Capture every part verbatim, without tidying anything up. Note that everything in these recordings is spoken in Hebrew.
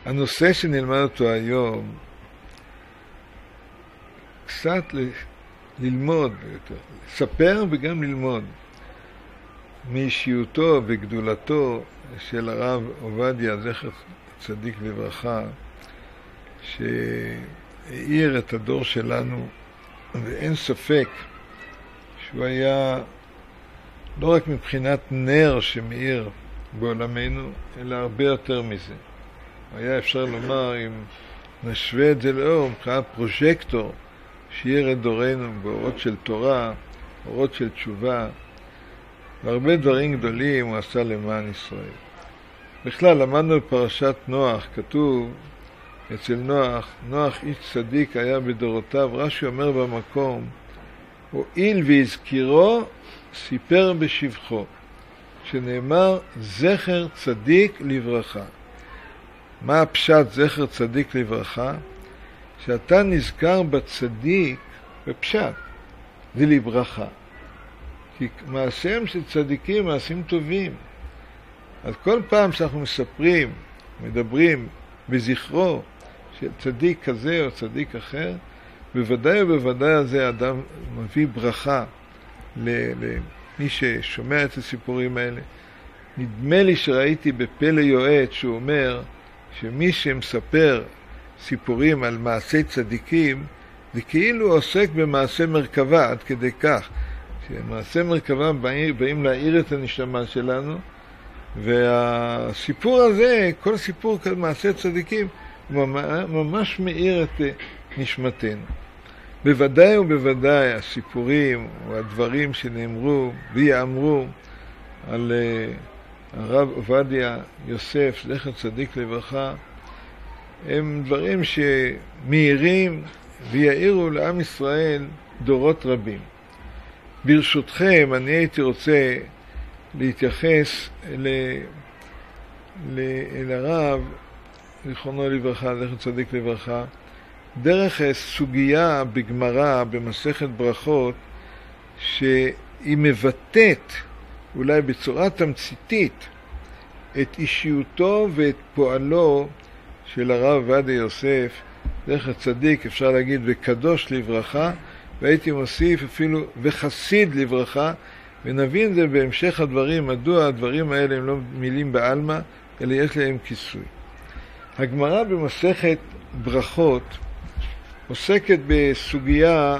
הנושא שנלמד אותו היום, קצת ל... ללמוד, לספר וגם ללמוד מאישיותו וגדולתו של הרב עובדיה, זכר צדיק לברכה, שהאיר את הדור שלנו, ואין ספק שהוא היה לא רק מבחינת נר שמאיר בעולמנו, אלא הרבה יותר מזה. היה אפשר לומר, אם נשווה את זה לאור, מבחינת פרוז'קטור, שאיר את דורנו באורות של תורה, אורות של תשובה, והרבה דברים גדולים הוא עשה למען ישראל. בכלל, למדנו בפרשת נוח, כתוב אצל נוח, נוח איש צדיק היה בדורותיו, רש"י אומר במקום, הואיל והזכירו, סיפר בשבחו, שנאמר זכר צדיק לברכה. מה הפשט זכר צדיק לברכה? שאתה נזכר בצדיק בפשט, זה לברכה. כי מעשיהם של צדיקים מעשים טובים. אז כל פעם שאנחנו מספרים, מדברים בזכרו של צדיק כזה או צדיק אחר, בוודאי ובוודאי הזה אדם מביא ברכה למי ששומע את הסיפורים האלה. נדמה לי שראיתי בפלא יועץ שהוא אומר שמי שמספר סיפורים על מעשי צדיקים, זה כאילו עוסק במעשה מרכבה, עד כדי כך. שמעשה מרכבה באים, באים להעיר את הנשמה שלנו, והסיפור הזה, כל סיפור כל מעשה צדיקים, ממש מאיר את נשמתנו. בוודאי ובוודאי הסיפורים או הדברים שנאמרו ויאמרו על uh, הרב עובדיה יוסף, זכר צדיק לברכה, הם דברים שמאירים ויעירו לעם ישראל דורות רבים. ברשותכם, אני הייתי רוצה להתייחס ל... ל... אל הרב, זכרונו לברכה, זכר צדיק לברכה, דרך סוגיה בגמרא, במסכת ברכות, שהיא מבטאת, אולי בצורה תמציתית, את אישיותו ואת פועלו של הרב עובדיה יוסף, זכר צדיק, אפשר להגיד, וקדוש לברכה, והייתי מוסיף אפילו וחסיד לברכה, ונבין את זה בהמשך הדברים, מדוע הדברים האלה הם לא מילים בעלמא, אלא יש להם כיסוי. הגמרא במסכת ברכות עוסקת בסוגיה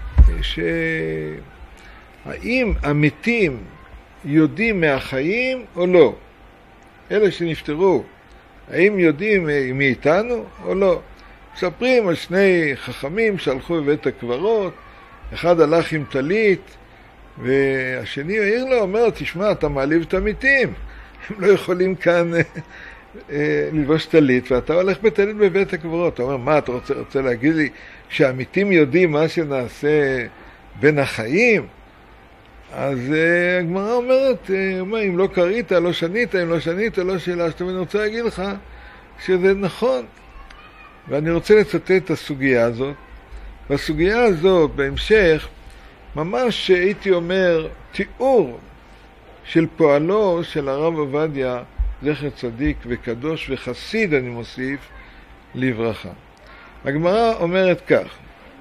שהאם המתים יודעים מהחיים או לא. אלה שנפטרו, האם יודעים מאיתנו או לא. מספרים על שני חכמים שהלכו בבית הקברות, אחד הלך עם טלית, והשני העיר לו, אומר, תשמע, אתה מעליב את המתים, הם לא יכולים כאן ללבוש טלית, ואתה הולך בטלית בבית הקברות. אתה אומר, מה, אתה רוצה, רוצה להגיד לי שהמתים יודעים מה שנעשה בין החיים? אז uh, הגמרא אומרת, uh, אם לא קראת, לא שנית, אם לא שנית, לא שאלה, שאתה אני רוצה להגיד לך שזה נכון. ואני רוצה לצטט את הסוגיה הזאת. והסוגיה הזאת, בהמשך, ממש הייתי אומר, תיאור של פועלו של הרב עובדיה, זכר צדיק וקדוש וחסיד, אני מוסיף, לברכה. הגמרא אומרת כך,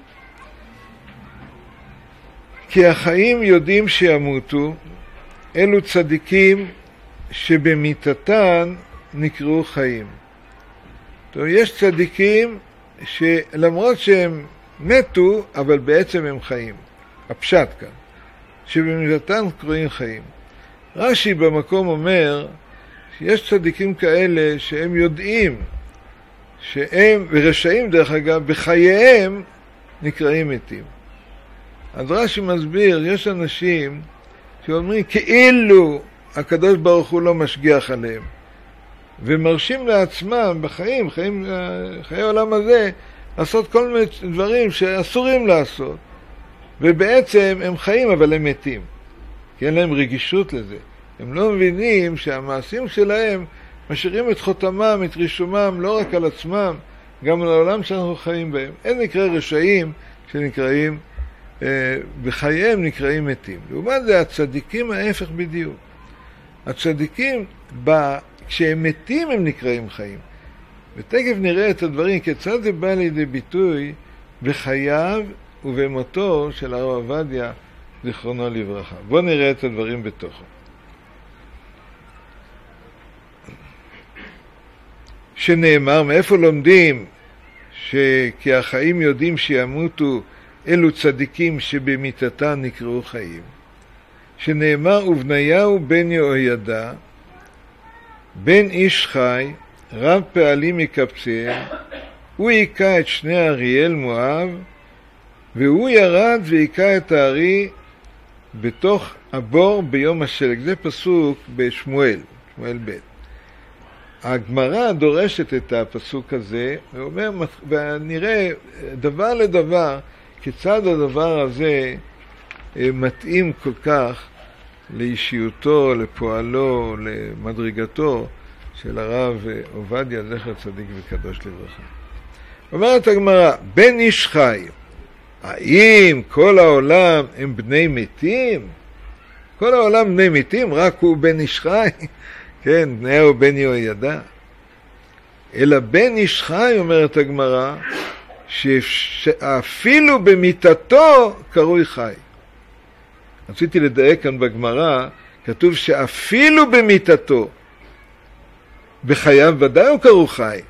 כי החיים יודעים שימותו, אלו צדיקים שבמיתתן נקראו חיים. טוב, יש צדיקים שלמרות שהם מתו, אבל בעצם הם חיים. הפשט כאן, שבמיתתן קוראים חיים. רש"י במקום אומר שיש צדיקים כאלה שהם יודעים שהם, ורשעים דרך אגב, בחייהם נקראים מתים. אז רש"י מסביר, יש אנשים שאומרים כאילו הקדוש ברוך הוא לא משגיח עליהם, ומרשים לעצמם בחיים, חיים, חיי העולם הזה, לעשות כל מיני דברים שאסורים לעשות, ובעצם הם חיים אבל הם מתים, כי אין להם רגישות לזה. הם לא מבינים שהמעשים שלהם משאירים את חותמם, את רישומם, לא רק על עצמם, גם על העולם שאנחנו חיים בהם. אין נקרא רשעים שנקראים, אה, בחייהם נקראים מתים. לעומת זה, הצדיקים ההפך בדיוק. הצדיקים, ב... כשהם מתים הם נקראים חיים. ותכף נראה את הדברים, כיצד זה בא לידי ביטוי בחייו ובמותו של הרב עובדיה, זיכרונו לברכה. בואו נראה את הדברים בתוכו. שנאמר, מאיפה לומדים שכי החיים יודעים שימותו אלו צדיקים שבמיתתם נקראו חיים? שנאמר, ובניהו בן יהוידע, בן איש חי, רב פעלים מקבציהם, הוא היכה את שני אריאל מואב, והוא ירד והיכה את הארי בתוך הבור ביום השלג. זה פסוק בשמואל, שמואל ב'. הגמרא דורשת את הפסוק הזה, ואומר, ונראה דבר לדבר, כיצד הדבר הזה מתאים כל כך לאישיותו, לפועלו, למדרגתו של הרב עובדיה, זכר צדיק וקדוש לברכה. אומרת הגמרא, בן איש חי, האם כל העולם הם בני מתים? כל העולם בני מתים, רק הוא בן איש חי? כן, בניהו בן יהוידע. אלא בן איש חי, אומרת הגמרא, שאפילו במיתתו קרוי חי. רציתי לדייק כאן בגמרא, כתוב שאפילו במיתתו, בחייו ודאי הוא קרוי חי.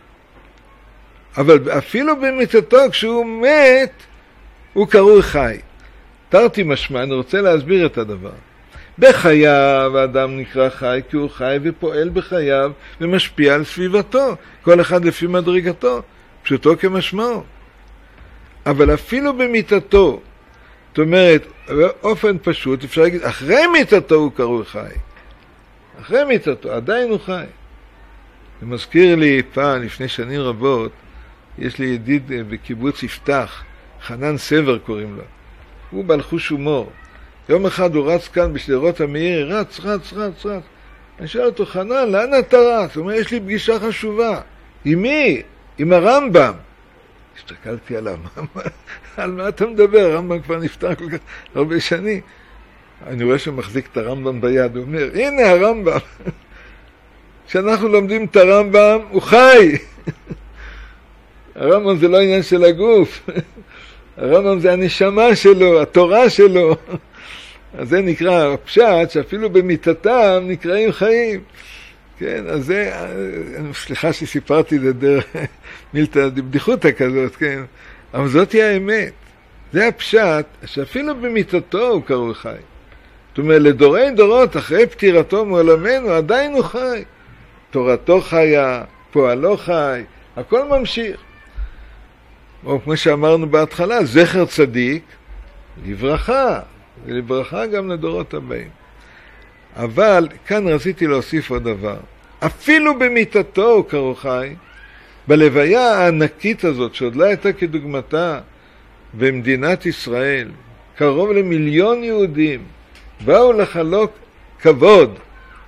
אבל אפילו במיתתו, כשהוא מת, הוא קרוי חי. תרתי משמע, אני רוצה להסביר את הדבר. בחייו האדם נקרא חי כי הוא חי ופועל בחייו ומשפיע על סביבתו, כל אחד לפי מדרגתו, פשוטו כמשמעו. אבל אפילו במיתתו, זאת אומרת, באופן פשוט, אפשר להגיד, אחרי מיתתו הוא קרוי חי. אחרי מיתתו, עדיין הוא חי. זה מזכיר לי פעם, לפני שנים רבות, יש לי ידיד בקיבוץ יפתח, חנן סבר קוראים לו. הוא בעל חוש הומור. יום אחד הוא רץ כאן בשדרות המאיר, רץ, רץ, רץ, רץ. אני שואל אותו, חנן, לאן אתה רץ? הוא אומר, יש לי פגישה חשובה. עם מי? עם הרמב"ם. הסתכלתי עליו, על מה אתה מדבר? הרמב"ם כבר נפטר כל כך הרבה שנים. אני רואה שהוא מחזיק את הרמב"ם ביד, הוא אומר, הנה הרמב"ם. כשאנחנו לומדים את הרמב"ם, הוא חי. הרמב"ם זה לא עניין של הגוף. הרמב"ם זה הנשמה שלו, התורה שלו. אז זה נקרא הפשט, שאפילו במיתתם נקראים חיים. כן, אז זה, סליחה שסיפרתי את זה דרך מילתא בדיחותא כזאת, כן. אבל זאת היא האמת. זה הפשט, שאפילו במיתתו הוא קרוי חי. זאת אומרת, לדורי דורות, אחרי פטירתו מעולמנו, עדיין הוא חי. תורתו חיה, פועלו חי, הכל ממשיך. או כמו שאמרנו בהתחלה, זכר צדיק, לברכה, ולברכה גם לדורות הבאים. אבל כאן רציתי להוסיף עוד דבר. אפילו במיתתו הוא קרוי חי, בלוויה הענקית הזאת, שעוד לא הייתה כדוגמתה במדינת ישראל, קרוב למיליון יהודים, באו לחלוק כבוד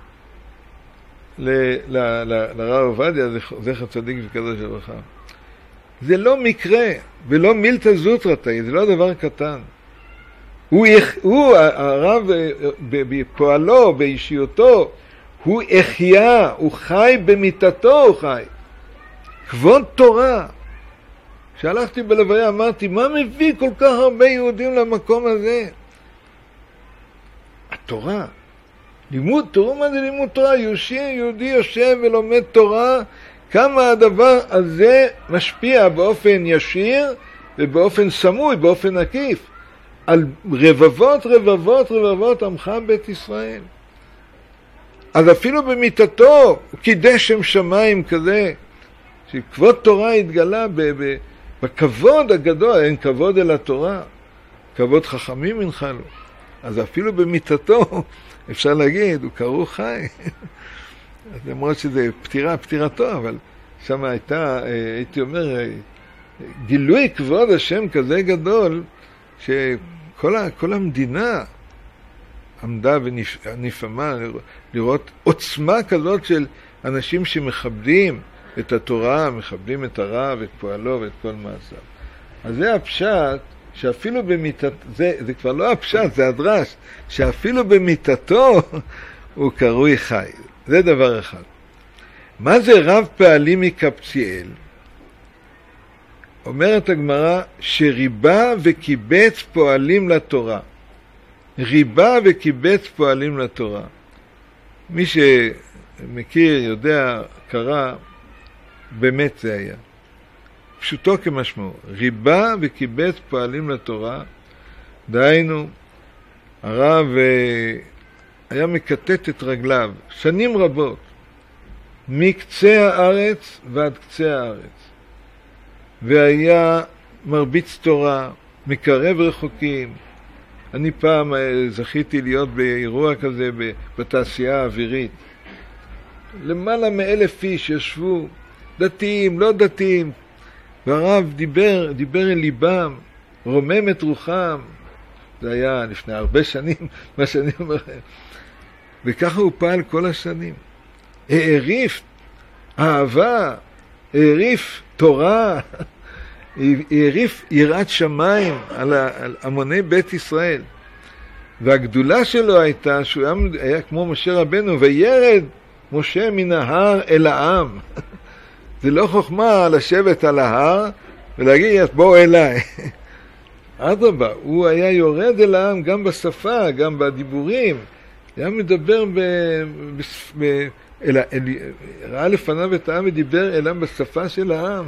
לרב עובדיה, זכר צדיק וקדוש לברכה. זה לא מקרה, ולא מילתא זוטרתא, זה לא דבר קטן. הוא, הוא הרב בפועלו, באישיותו, הוא החיה, הוא חי במיתתו, הוא חי. כבוד תורה. כשהלכתי בלוויה אמרתי, מה מביא כל כך הרבה יהודים למקום הזה? התורה. לימוד תורה, מה זה לימוד תורה? יהודי, יהודי יושב ולומד תורה, כמה הדבר הזה משפיע באופן ישיר ובאופן סמוי, באופן עקיף, על רבבות, רבבות, רבבות עמך בית ישראל. אז אפילו במיתתו הוא קידש שם שמיים כזה, שכבוד תורה התגלה ב- ב- בכבוד הגדול, אין כבוד אל התורה, כבוד חכמים ינחלו. אז אפילו במיתתו, אפשר להגיד, הוא קרוי חי. למרות שזה פטירה, פטירתו, אבל שם הייתה, הייתי אומר, גילוי כבוד השם כזה גדול, שכל ה, כל המדינה עמדה ונפעמה לראות עוצמה כזאת של אנשים שמכבדים את התורה, מכבדים את הרב, את פועלו ואת כל מעשיו. אז זה הפשט, שאפילו במיתתו, זה, זה כבר לא הפשט, זה הדרש, שאפילו במיתתו הוא קרוי חי. זה דבר אחד. מה זה רב פעלים מקבציאל? אומרת הגמרא שריבה וקיבץ פועלים לתורה. ריבה וקיבץ פועלים לתורה. מי שמכיר, יודע, קרא, באמת זה היה. פשוטו כמשמעו. ריבה וקיבץ פועלים לתורה, דהיינו, הרב היה מקטט את רגליו שנים רבות, מקצה הארץ ועד קצה הארץ. והיה מרביץ תורה, מקרב רחוקים. אני פעם זכיתי להיות באירוע כזה בתעשייה האווירית. למעלה מאלף איש ישבו, דתיים, לא דתיים, והרב דיבר, דיבר אל ליבם, רומם את רוחם. זה היה לפני הרבה שנים, מה שאני אומר. וככה הוא פעל כל השנים. העריף אהבה, העריף תורה, העריף יראת שמיים על, על המוני בית ישראל. והגדולה שלו הייתה שהוא היה, היה כמו משה רבנו, וירד משה מן ההר אל העם. זה לא חוכמה לשבת על ההר ולהגיד בואו אליי. אדרבה, הוא היה יורד אל העם גם בשפה, גם בדיבורים. היה מדבר ב... ב... ב... אל... אל... ראה לפניו את העם ודיבר אליו בשפה של העם.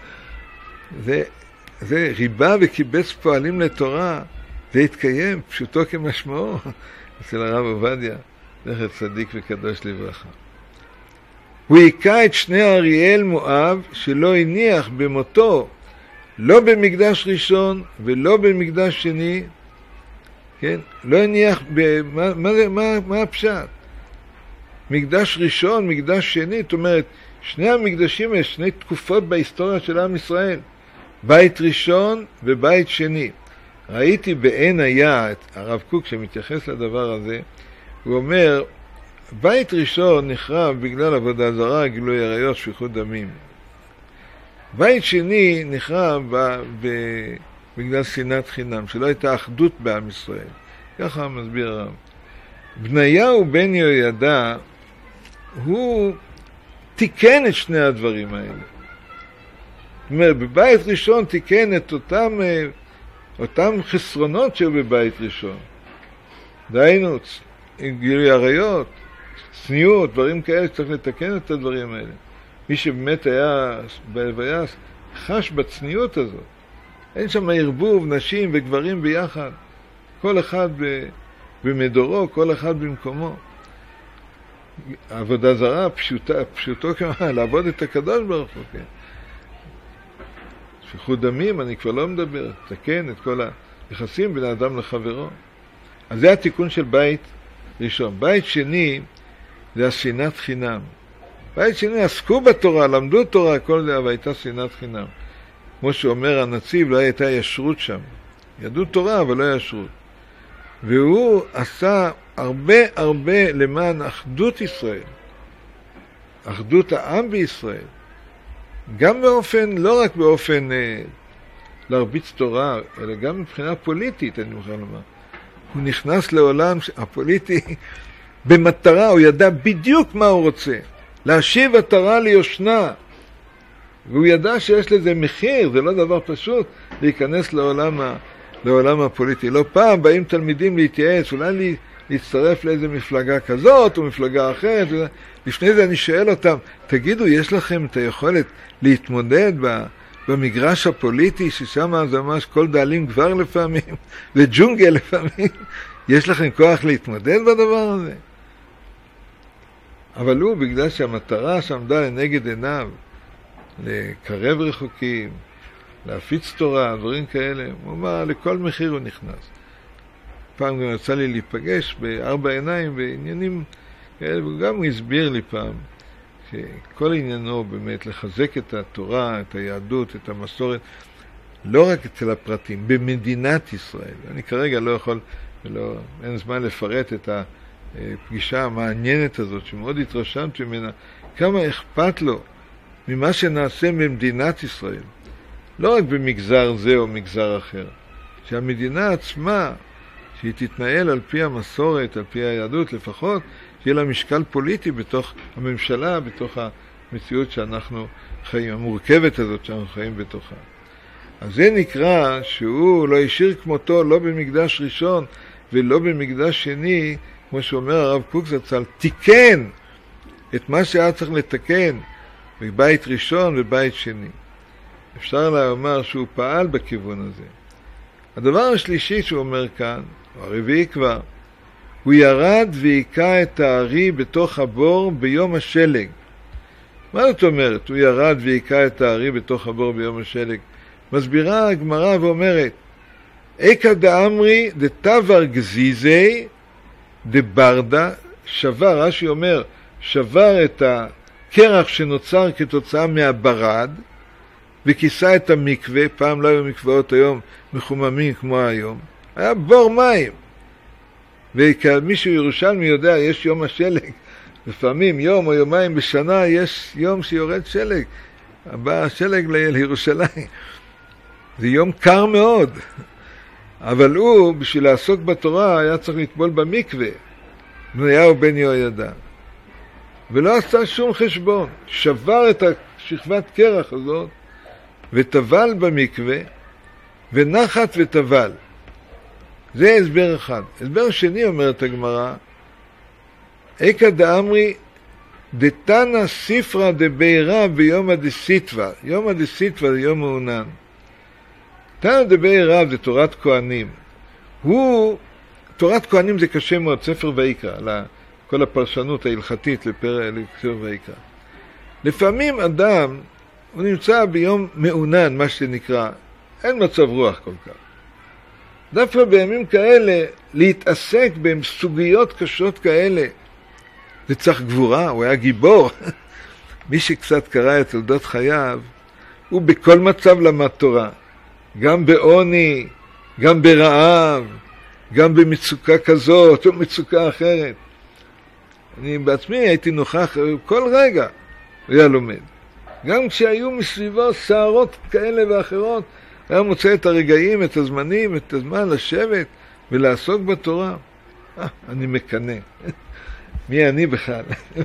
זה, זה ריבה וקיבץ פועלים לתורה, זה התקיים, פשוטו כמשמעו, אצל הרב עובדיה, זכר צדיק וקדוש לברכה. הוא היכה את שני אריאל מואב שלא הניח במותו, לא במקדש ראשון ולא במקדש שני, כן? לא הניח, מה, מה, מה, מה הפשט? מקדש ראשון, מקדש שני, זאת אומרת, שני המקדשים יש שני תקופות בהיסטוריה של עם ישראל, בית ראשון ובית שני. ראיתי בעין היה את הרב קוק שמתייחס לדבר הזה, הוא אומר, בית ראשון נחרב בגלל עבודה זרה, גילוי עריות, שפיכות דמים. בית שני נחרב ב... ב... בגלל שנאת חינם, שלא הייתה אחדות בעם ישראל. ככה מסביר הרב. בניהו בן יהוידע, הוא תיקן את שני הדברים האלה. זאת אומרת, בבית ראשון תיקן את אותם, אותם חסרונות שהיו בבית ראשון. דהיינו, גילוי עריות, צניעות, דברים כאלה, צריך לתקן את הדברים האלה. מי שבאמת היה בהלוויה חש בצניעות הזאת. אין שם ערבוב, נשים וגברים ביחד. כל אחד במדורו, כל אחד במקומו. העבודה זרה פשוטה, פשוטו כמה, לעבוד את הקדוש ברוך הוא, כן. שפיכות דמים, אני כבר לא מדבר, תקן את כל היחסים בין האדם לחברו. אז זה התיקון של בית ראשון. בית שני, זה השנאת חינם. בית שני, עסקו בתורה, למדו תורה, כל זה, אבל הייתה שנאת חינם. כמו שאומר הנציב, לא הייתה ישרות שם. ידעו תורה, אבל לא ישרות. והוא עשה הרבה הרבה למען אחדות ישראל. אחדות העם בישראל. גם באופן, לא רק באופן אה, להרביץ תורה, אלא גם מבחינה פוליטית, אני מוכן לומר. הוא נכנס לעולם הפוליטי במטרה, הוא ידע בדיוק מה הוא רוצה. להשיב עטרה ליושנה. והוא ידע שיש לזה מחיר, זה לא דבר פשוט להיכנס לעולם, ה, לעולם הפוליטי. לא פעם באים תלמידים להתייעץ, אולי להצטרף לאיזה מפלגה כזאת או מפלגה אחרת. לפני זה אני שואל אותם, תגידו, יש לכם את היכולת להתמודד במגרש הפוליטי, ששם זה ממש כל דאלים כבר לפעמים, וג'ונגל לפעמים, יש לכם כוח להתמודד בדבר הזה? אבל הוא, בגלל שהמטרה שעמדה לנגד עיניו, לקרב רחוקים, להפיץ תורה, דברים כאלה, הוא אמר, לכל מחיר הוא נכנס. פעם גם יצא לי להיפגש בארבע עיניים בעניינים כאלה, וגם הוא הסביר לי פעם, שכל עניינו באמת לחזק את התורה, את היהדות, את המסורת, לא רק אצל הפרטים, במדינת ישראל. אני כרגע לא יכול, ולא, אין זמן לפרט את הפגישה המעניינת הזאת, שמאוד התרשמתי ממנה, כמה אכפת לו ממה שנעשה במדינת ישראל. לא רק במגזר זה או מגזר אחר. שהמדינה עצמה, שהיא תתנהל על פי המסורת, על פי היהדות לפחות, שיהיה לה משקל פוליטי בתוך הממשלה, בתוך מציאות שאנחנו חיים, המורכבת הזאת שאנחנו חיים בתוכה. אז זה נקרא שהוא לא השאיר כמותו לא במקדש ראשון ולא במקדש שני, כמו שאומר הרב קוק זצ"ל, תיקן את מה שהיה צריך לתקן בבית ראשון ובית שני. אפשר לומר שהוא פעל בכיוון הזה. הדבר השלישי שהוא אומר כאן, הוא הרביעי כבר, הוא ירד ויקע את הארי בתוך הבור ביום השלג. מה זאת אומרת? הוא ירד ויקע את הארי בתוך הבור ביום השלג. מסבירה הגמרא ואומרת, איקא דאמרי דתבר גזיזי דברדה, שבר, רש"י אומר, שבר את הקרח שנוצר כתוצאה מהברד, וכיסה את המקווה, פעם לא היו מקוואות היום מחוממים כמו היום, היה בור מים. וכמישהו ירושלמי יודע, יש יום השלג, לפעמים יום או יומיים בשנה יש יום שיורד שלג, הבא השלג לירושלים. זה יום קר מאוד, אבל הוא, בשביל לעסוק בתורה, היה צריך לטבול במקווה, בניהו בן יהוידע. ולא עשה שום חשבון, שבר את השכבת קרח הזאת, וטבל במקווה, ונחת וטבל. זה הסבר אחד. הסבר שני אומרת הגמרא, איקא דאמרי דתנא ספרא דבירא ביומא דסיטבא. יומא דסיטבא זה יום מעונן. תנא דבירא זה תורת כהנים. הוא, תורת כהנים זה קשה מאוד, ספר ויקרא, כל הפרשנות ההלכתית לספר ויקרא. לפעמים אדם, הוא נמצא ביום מעונן, מה שנקרא, אין מצב רוח כל כך. דווקא בימים כאלה, להתעסק בסוגיות קשות כאלה, זה צריך גבורה, הוא היה גיבור. מי שקצת קרא את תולדות חייו, הוא בכל מצב למד תורה. גם בעוני, גם ברעב, גם במצוקה כזאת או מצוקה אחרת. אני בעצמי הייתי נוכח כל רגע, הוא היה לומד. גם כשהיו מסביבו שערות כאלה ואחרות, היה מוצא את הרגעים, את הזמנים, את הזמן לשבת ולעסוק בתורה. אה, אני מקנא. מי אני בכלל?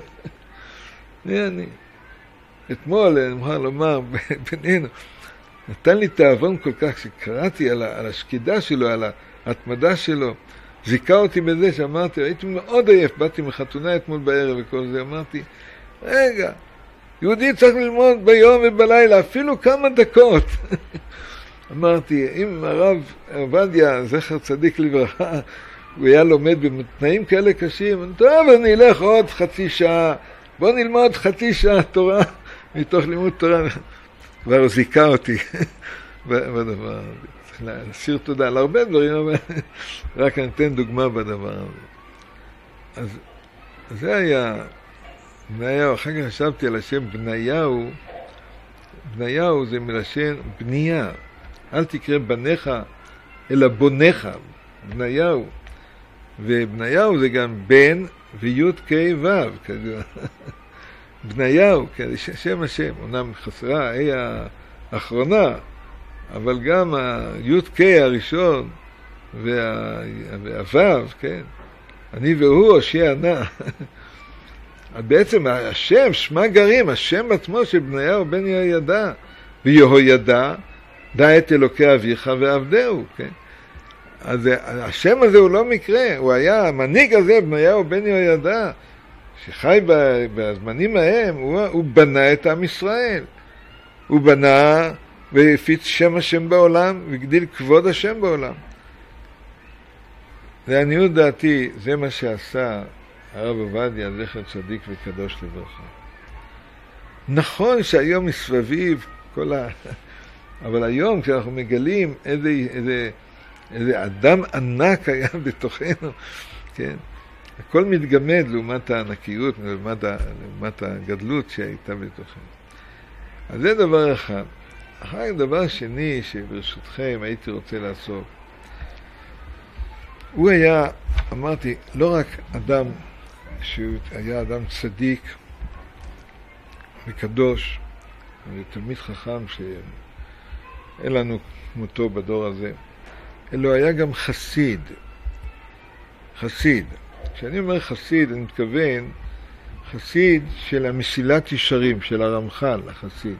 מי אני? אתמול, אני מוכר לומר, בינינו, נתן לי תאבון כל כך שקראתי על, על השקידה שלו, על ההתמדה שלו, זיקה אותי בזה שאמרתי, הייתי מאוד עייף, באתי מחתונה אתמול בערב וכל זה, אמרתי, רגע, יהודי צריך ללמוד ביום ובלילה, אפילו כמה דקות. אמרתי, אם הרב עובדיה, זכר צדיק לברכה, הוא היה לומד בתנאים כאלה קשים, טוב, אני אלך עוד חצי שעה, בוא נלמוד חצי שעה תורה, מתוך לימוד תורה. כבר זיקה אותי בדבר הזה. צריך להסיר תודה על הרבה דברים, אבל רק אני אתן דוגמה בדבר הזה. אז זה היה בניהו, אחר כך חשבתי על השם בניהו, בניהו זה מלשן בנייה, אל תקרא בניך, אלא בונך, בניהו. ובניהו זה גם בן ויוד קי וו, כזה. בניהו, שם השם, אומנם חסרה, היא האחרונה, אבל גם היוד קי הראשון והוו, כן, אני והוא הושיע נא. בעצם השם, שמה גרים, השם עצמו של בניהו בן יהוידע, ויהוידע, דע את אלוקי אביך ועבדהו, כן. אז השם הזה הוא לא מקרה, הוא היה, המנהיג הזה, בניהו בן יהוידע, שחי בזמנים ההם, הוא, הוא בנה את עם ישראל. הוא בנה והפיץ שם השם בעולם, והגדיל כבוד השם בעולם. לעניות דעתי, זה מה שעשה הרב עובדיה, זכר צדיק וקדוש לברכה. נכון שהיום מסביב כל ה... אבל היום כשאנחנו מגלים איזה, איזה, איזה אדם ענק היה בתוכנו, כן? הכל מתגמד לעומת הענקיות, לעומת, לעומת הגדלות שהייתה בתוכנו. אז זה דבר אחד. אחר כך דבר שני שברשותכם הייתי רוצה לעשות. הוא היה, אמרתי, לא רק אדם שהיה אדם צדיק וקדוש, ותלמיד חכם שאין לנו כמותו בדור הזה, אלא היה גם חסיד. חסיד. כשאני אומר חסיד, אני מתכוון חסיד של המסילת ישרים, של הרמח"ל, החסיד.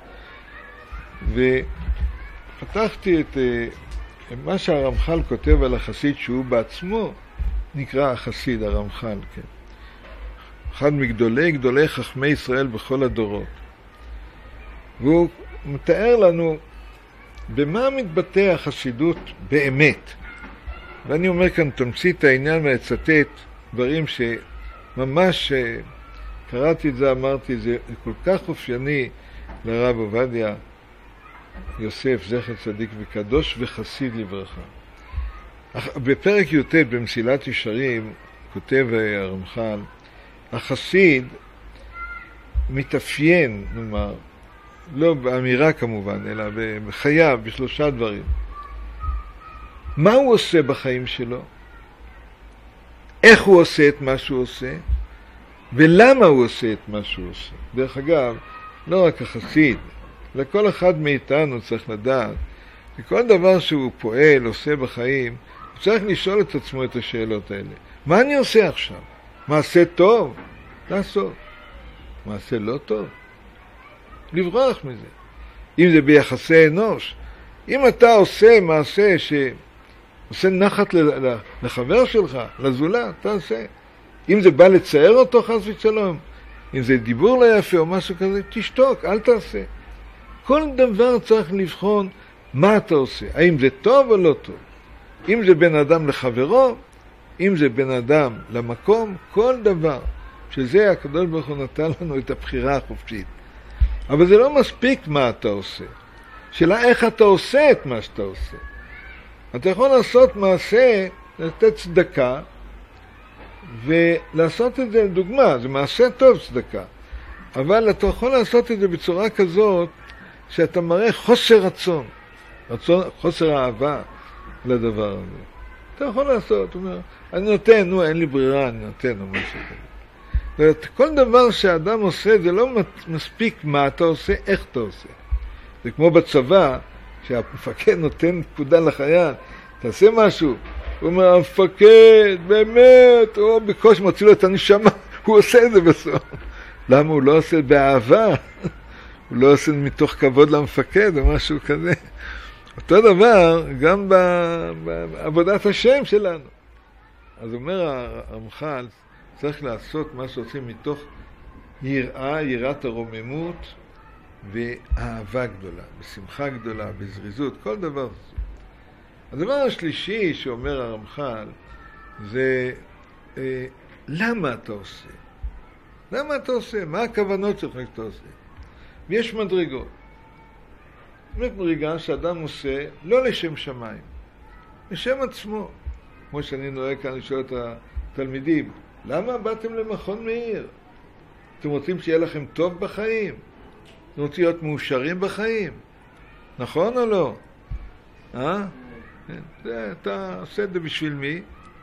ופתחתי את מה שהרמח"ל כותב על החסיד, שהוא בעצמו נקרא החסיד, הרמח"ל, כן. אחד מגדולי גדולי חכמי ישראל בכל הדורות. והוא מתאר לנו במה מתבטא החסידות באמת. ואני אומר כאן תמצית העניין ולצטט דברים שממש קראתי את זה, אמרתי, זה כל כך אופייני לרב עובדיה יוסף, זכר צדיק וקדוש וחסיד לברכה. בפרק י"ט במסילת ישרים כותב הרמח"ל, החסיד מתאפיין, נאמר, לא באמירה כמובן, אלא בחייו, בשלושה דברים. מה הוא עושה בחיים שלו? איך הוא עושה את מה שהוא עושה? ולמה הוא עושה את מה שהוא עושה? דרך אגב, לא רק החסיד, לכל אחד מאיתנו צריך לדעת, שכל דבר שהוא פועל, עושה בחיים, הוא צריך לשאול את עצמו את השאלות האלה. מה אני עושה עכשיו? מעשה טוב? לעשות. מעשה לא טוב? לברוח מזה. אם זה ביחסי אנוש, אם אתה עושה מעשה שעושה נחת לחבר שלך, לזולת, תעשה. אם זה בא לצייר אותו חס ושלום, אם זה דיבור לא יפה או משהו כזה, תשתוק, אל תעשה. כל דבר צריך לבחון מה אתה עושה, האם זה טוב או לא טוב. אם זה בין אדם לחברו, אם זה בין אדם למקום, כל דבר. שזה הקדוש ברוך הוא נתן לנו את הבחירה החופשית. אבל זה לא מספיק מה אתה עושה. שאלה איך אתה עושה את מה שאתה עושה. אתה יכול לעשות מעשה, לתת צדקה, ולעשות את זה, דוגמה, זה מעשה טוב צדקה. אבל אתה יכול לעשות את זה בצורה כזאת, שאתה מראה חוסר רצון, רצון חוסר אהבה לדבר הזה. אתה יכול לעשות, אומר, אני נותן, נו, אין לי ברירה, אני נותן, או משהו כזה. כל דבר שהאדם עושה, זה לא מספיק מה אתה עושה, איך אתה עושה. זה כמו בצבא, שהמפקד נותן פקודה לחייל, תעשה משהו. הוא אומר, המפקד, באמת, או בקוש מוציא לו את הנשמה, הוא עושה את זה בסוף. למה הוא לא עושה באהבה? הוא לא עושה מתוך כבוד למפקד או משהו כזה. אותו דבר גם בעבודת השם שלנו. אז אומר הרמח"ל, צריך לעשות מה שעושים מתוך יראה, יראת הרוממות ואהבה גדולה, בשמחה גדולה, בזריזות, כל דבר. הדבר השלישי שאומר הרמח"ל זה אה, למה אתה עושה? למה אתה עושה? מה הכוונות שלך שאתה עושה? ויש מדרגות. זאת מדרגה שאדם עושה לא לשם שמיים, לשם עצמו. כמו שאני נוהג כאן לשאול את התלמידים, למה באתם למכון מאיר? אתם רוצים שיהיה לכם טוב בחיים? אתם רוצים להיות מאושרים בחיים? נכון או לא? אה? זה, אתה עושה את זה בשביל מי?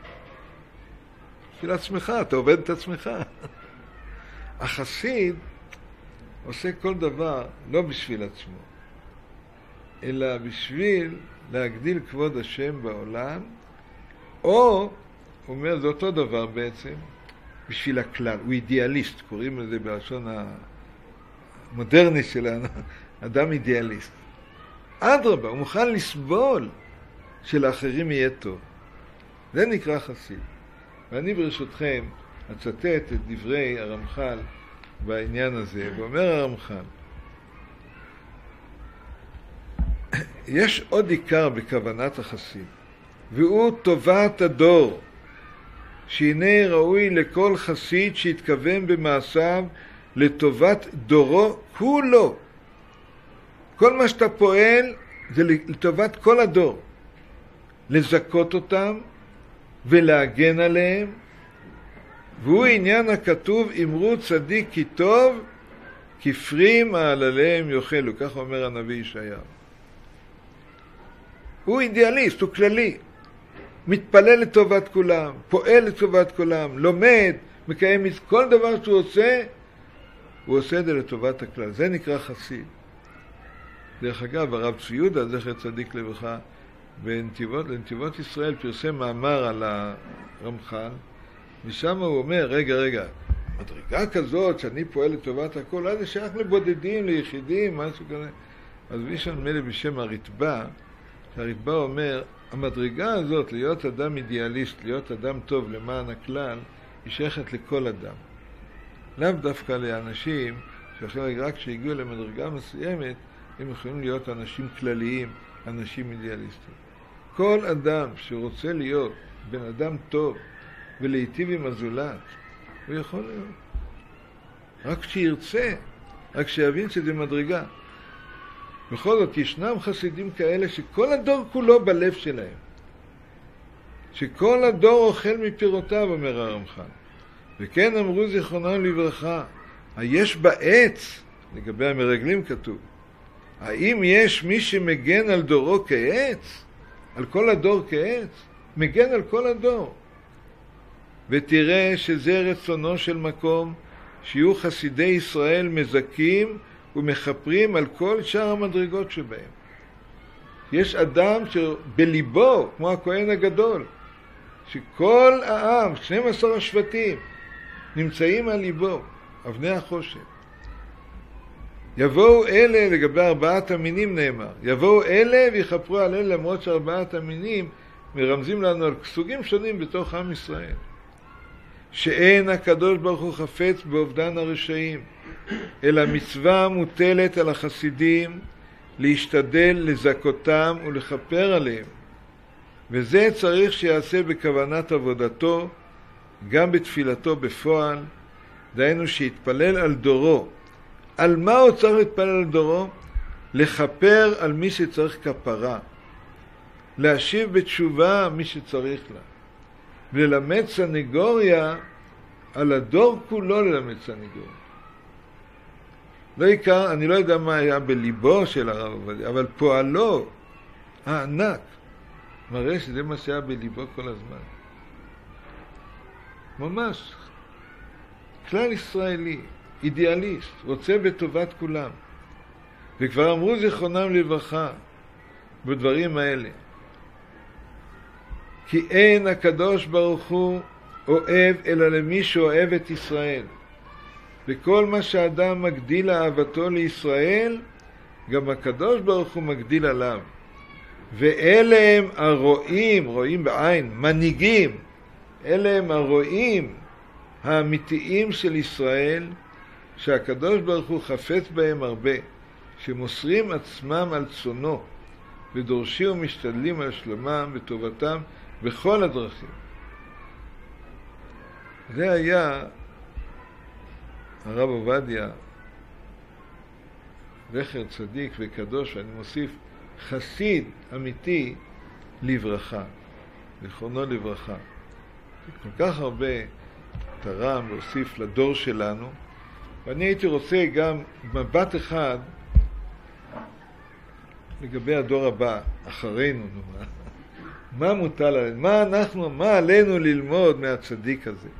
בשביל עצמך, אתה עובד את עצמך. החסיד עושה כל דבר לא בשביל עצמו, אלא בשביל להגדיל כבוד השם בעולם, או, הוא אומר, זה אותו דבר בעצם, בשביל הכלל. הוא אידיאליסט, קוראים לזה בלשון המודרני שלנו, אדם אידיאליסט. אדרבה, הוא מוכן לסבול שלאחרים יהיה טוב. זה נקרא חסיד. ואני ברשותכם אצטט את דברי הרמח"ל בעניין הזה, ואומר הרמח"ל, יש עוד עיקר בכוונת החסיד, והוא טובת הדור, שהנה ראוי לכל חסיד שהתכוון במעשיו לטובת דורו כולו. כל מה שאתה פועל זה לטובת כל הדור, לזכות אותם ולהגן עליהם, והוא עניין הכתוב, אמרו צדיק כי טוב, כפרים העלליהם יאכלו, כך אומר הנביא ישעיהו. הוא אידיאליסט, הוא כללי, מתפלל לטובת כולם, פועל לטובת כולם, לומד, מקיים כל דבר שהוא עושה, הוא עושה את זה לטובת הכלל. זה נקרא חסיד. דרך אגב, הרב צבי יהודה, זכר צדיק לברכה, בנתיבות, לנתיבות ישראל פרסם מאמר על הרמח"ל, ושם הוא אומר, רגע, רגע, מדרגה כזאת שאני פועל לטובת הכל, אז זה שייך לבודדים, ליחידים, משהו כזה. אז מישהו נדמה לי בשם הרתב"א, שהרתב"א אומר, המדרגה הזאת, להיות אדם אידיאליסט, להיות אדם טוב למען הכלל, היא שייכת לכל אדם. לאו דווקא לאנשים שאחרי רק כשהגיעו למדרגה מסוימת, הם יכולים להיות אנשים כלליים, אנשים אידיאליסטים. כל אדם שרוצה להיות בן אדם טוב ולהיטיב עם הזולת, הוא יכול להיות. רק כשירצה, רק כשיבין שזה מדרגה. בכל זאת, ישנם חסידים כאלה שכל הדור כולו בלב שלהם. שכל הדור אוכל מפירותיו, אומר הרמח"ל. וכן אמרו זיכרונם לברכה, היש בעץ, לגבי המרגלים כתוב, האם יש מי שמגן על דורו כעץ? על כל הדור כעץ? מגן על כל הדור. ותראה שזה רצונו של מקום, שיהיו חסידי ישראל מזכים ומחפרים על כל שאר המדרגות שבהם. יש אדם שבליבו, כמו הכהן הגדול, שכל העם, שנים עשר השבטים, נמצאים על ליבו, אבני החושן. יבואו אלה, לגבי ארבעת המינים נאמר, יבואו אלה ויחפרו על אלה, למרות שארבעת המינים מרמזים לנו על סוגים שונים בתוך עם ישראל. שאין הקדוש ברוך הוא חפץ באובדן הרשעים, אלא מצווה מוטלת על החסידים להשתדל לזכותם ולחפר עליהם. וזה צריך שיעשה בכוונת עבודתו, גם בתפילתו בפועל, דהיינו שיתפלל על דורו. על מה הוא צריך להתפלל על דורו? לחפר על מי שצריך כפרה, להשיב בתשובה מי שצריך לה, וללמד סנגוריה על הדור כולו, ללמד סנגוריה. לא עיקר, אני לא יודע מה היה בליבו של הרב עובדיה, אבל פועלו הענק מראה שזה מה שהיה בליבו כל הזמן. ממש כלל ישראלי, אידיאליסט, רוצה בטובת כולם. וכבר אמרו זיכרונם לברכה בדברים האלה, כי אין הקדוש ברוך הוא אוהב אלא למי שאוהב את ישראל. וכל מה שאדם מגדיל אהבתו לישראל, גם הקדוש ברוך הוא מגדיל עליו. ואלה הם הרואים, רואים בעין, מנהיגים, אלה הם הרואים האמיתיים של ישראל, שהקדוש ברוך הוא חפץ בהם הרבה, שמוסרים עצמם על צונו, ודורשים ומשתדלים על שלומם וטובתם בכל הדרכים. זה היה הרב עובדיה, זכר צדיק וקדוש, ואני מוסיף חסיד אמיתי לברכה, זכרונו לברכה. כל כך הרבה תרם להוסיף לדור שלנו, ואני הייתי רוצה גם מבט אחד לגבי הדור הבא, אחרינו, מה מוטל עלינו, מה אנחנו, מה עלינו ללמוד מהצדיק הזה.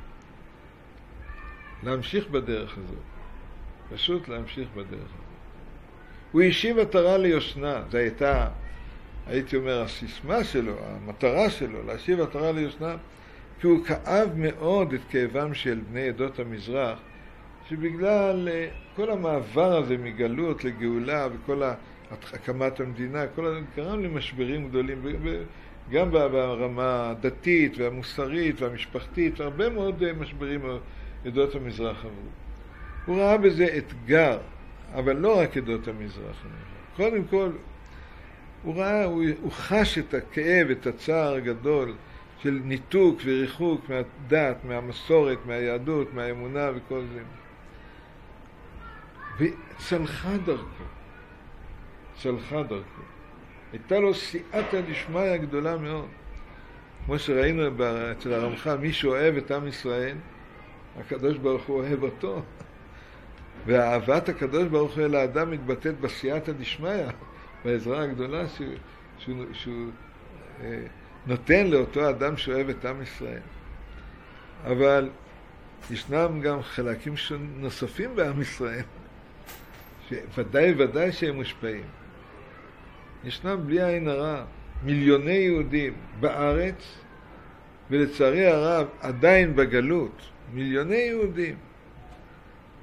להמשיך בדרך הזאת, פשוט להמשיך בדרך הזאת. הוא השיב עטרה ליושנה, זו הייתה, הייתי אומר, הסיסמה שלו, המטרה שלו, להשיב עטרה ליושנה, כי הוא כאב מאוד את כאבם של בני עדות המזרח, שבגלל כל המעבר הזה מגלות לגאולה וכל הקמת המדינה, כל זה גרם למשברים גדולים, גם ברמה הדתית והמוסרית והמשפחתית, הרבה מאוד משברים עדות המזרח עברו. הוא ראה בזה אתגר, אבל לא רק עדות המזרח. קודם כל, הוא ראה, הוא, הוא חש את הכאב, את הצער הגדול של ניתוק וריחוק מהדת, מהמסורת, מהיהדות, מהאמונה וכל זה. וצלחה דרכו, צלחה דרכו. הייתה לו סייעתא דשמיא גדולה מאוד. כמו שראינו אצל הרמח"ל, מי שאוהב את עם ישראל, הקדוש ברוך הוא אוהב אותו. והאהבת הקדוש ברוך הוא אל האדם מתבטאת בסייעתא דשמיא, בעזרה הגדולה שהוא, שהוא, שהוא אה, נותן לאותו אדם שאוהב את עם ישראל. אבל ישנם גם חלקים נוספים בעם ישראל, שוודאי ודאי שהם מושפעים. ישנם בלי עין הרע מיליוני יהודים בארץ, ולצערי הרב עדיין בגלות, מיליוני יהודים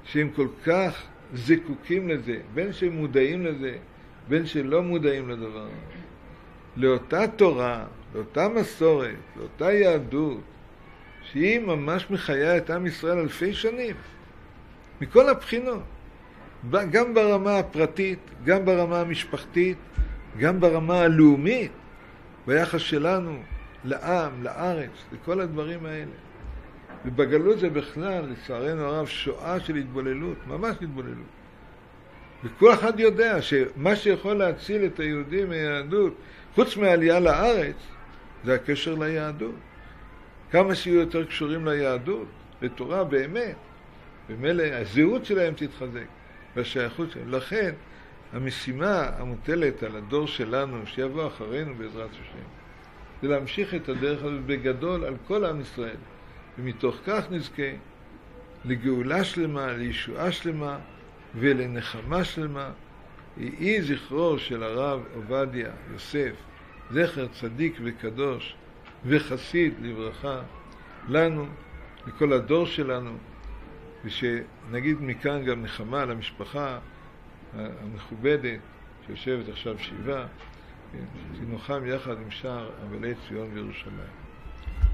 שהם כל כך זקוקים לזה, בין שהם מודעים לזה, בין שלא מודעים לדבר. לאותה תורה, לאותה מסורת, לאותה יהדות, שהיא ממש מחיה את עם ישראל אלפי שנים, מכל הבחינות. גם ברמה הפרטית, גם ברמה המשפחתית, גם ברמה הלאומית, ביחס שלנו לעם, לארץ, לכל הדברים האלה. ובגלות זה בכלל, לצערנו הרב, שואה של התבוללות, ממש התבוללות. וכל אחד יודע שמה שיכול להציל את היהודים מהיהדות, חוץ מהעלייה לארץ, זה הקשר ליהדות. כמה שיהיו יותר קשורים ליהדות, לתורה באמת, במילא הזהות שלהם תתחזק, והשייכות שלהם. לכן, המשימה המוטלת על הדור שלנו, שיבוא אחרינו בעזרת השם, זה להמשיך את הדרך הזאת בגדול על כל עם ישראל. ומתוך כך נזכה לגאולה שלמה, לישועה שלמה ולנחמה שלמה. יהי זכרו של הרב עובדיה יוסף, זכר צדיק וקדוש וחסיד לברכה, לנו, לכל הדור שלנו, ושנגיד מכאן גם נחמה למשפחה המכובדת שיושבת עכשיו שבעה, שנוחם יחד עם שאר אבלי ציון וירושלים.